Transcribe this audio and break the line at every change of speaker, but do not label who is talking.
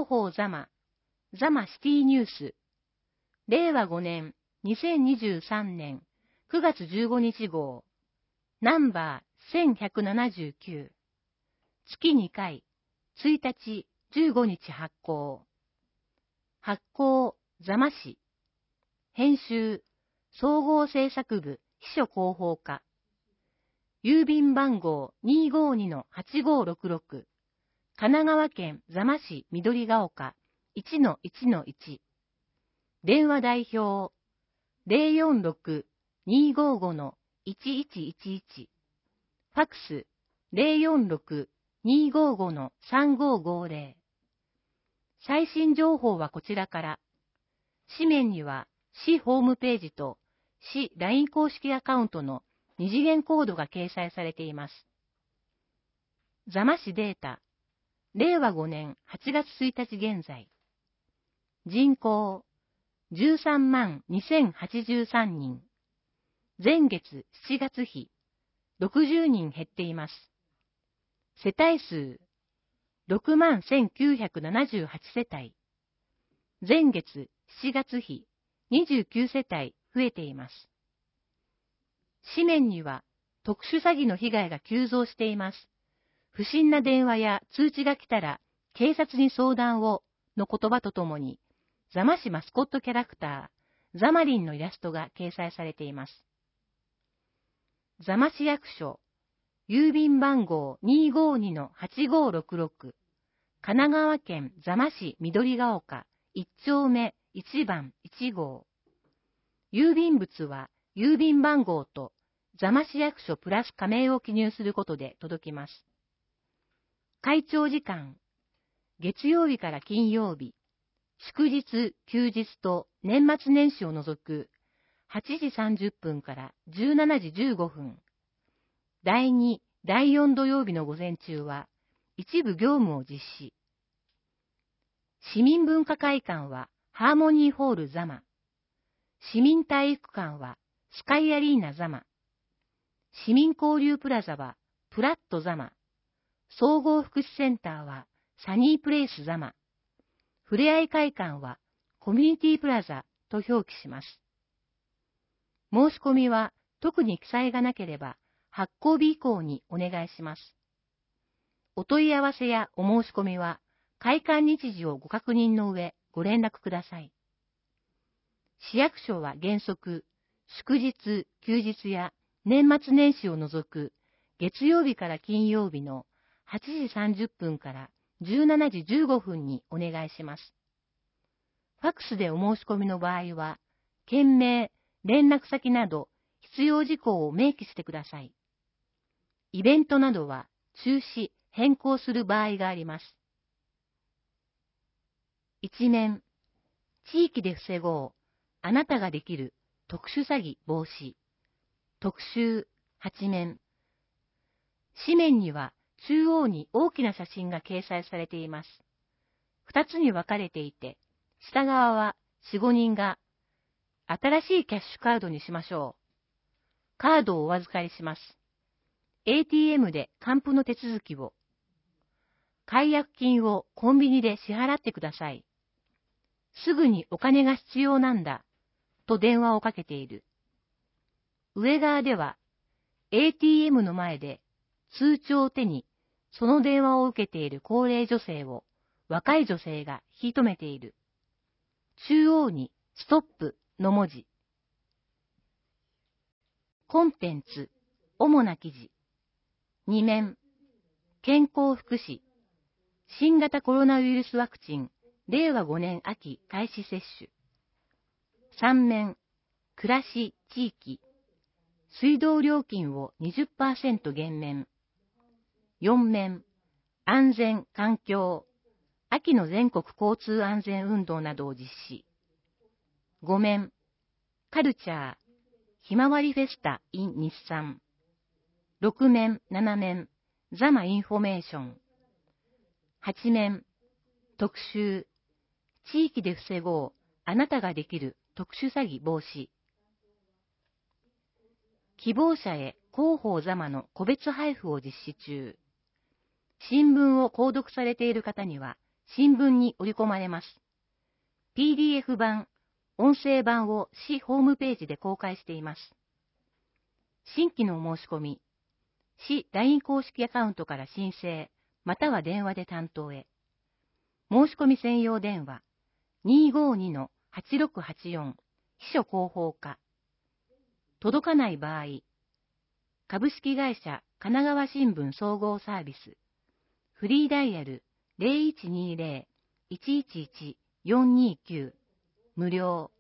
広報ザマシティニュース、令和5年2023年9月15日号、ナンバー1179、月2回、1日、15日発行。発行、ザマ市。編集、総合制作部、秘書広報課。郵便番号 252-8566、神奈川県座間市緑ヶ丘 1-1-1。電話代表、046-255-1111。ファックス、046-255-3550。最新情報はこちらから。紙面には、市ホームページと市 LINE 公式アカウントの二次元コードが掲載されています。座間市データ、令和5年8月1日現在。人口、132083人。前月7月比、60人減っています。世帯数、61978世帯。前月7月比、29世帯増えています。紙面には特殊詐欺の被害が急増しています。不審な電話や通知が来たら警察に相談をの言葉とともに、座間市マスコットキャラクター、ザマリンのイラストが掲載されています。座間市役所、郵便番号 252-8566、神奈川県座間市緑ヶ丘1丁目1番1号。郵便物は郵便番号と座間市役所プラス加盟を記入することで届きます。開庁時間、月曜日から金曜日、祝日、休日と年末年始を除く8時30分から17時15分。第2、第4土曜日の午前中は一部業務を実施。市民文化会館はハーモニーホール座間。市民体育館はスカイアリーナ座間。市民交流プラザはプラット座間。総合福祉センターはサニープレイス座間。ふれあい会館はコミュニティプラザと表記します。申し込みは特に記載がなければ発行日以降にお願いします。お問い合わせやお申し込みは開館日時をご確認の上ご連絡ください。市役所は原則、祝日、休日や年末年始を除く月曜日から金曜日の8時30分から17時15分にお願いします。ファックスでお申し込みの場合は、件名、連絡先など必要事項を明記してください。イベントなどは中止、変更する場合があります。一面、地域で防ごう、あなたができる特殊詐欺防止。特集、8面。紙面には中央に大きな写真が掲載されています。2つに分かれていて、下側は4、5人が、新しいキャッシュカードにしましょう。カードをお預かりします。ATM で還付の手続きを。解約金をコンビニで支払ってください。すぐにお金が必要なんだ、と電話をかけている。上側では、ATM の前で通帳を手にその電話を受けている高齢女性を若い女性が引き止めている。中央にストップの文字。コンテンツ、主な記事。2面、健康福祉。新型コロナウイルスワクチン、令和5年秋開始接種。3面、暮らし、地域。水道料金を 20% 減免。4面、安全、環境。秋の全国交通安全運動などを実施。5面、カルチャー。ひまわりフェスタ in 日産。6面、7面、ザマインフォメーション。8面、特集。地域で防ごう、あなたができる特殊詐欺防止。希望者へ広報ザマの個別配布を実施中。新聞を購読されている方には、 新聞に織り込まれます。PDF 版、音声版を市ホームページで公開しています。新規の申し込み、市 LINE 公式アカウントから申請、または電話で担当へ。申し込み専用電話、252-8684、秘書広報課。届かない場合、株式会社神奈川新聞総合サービス、フリーダイヤル 0120-111-429、無料。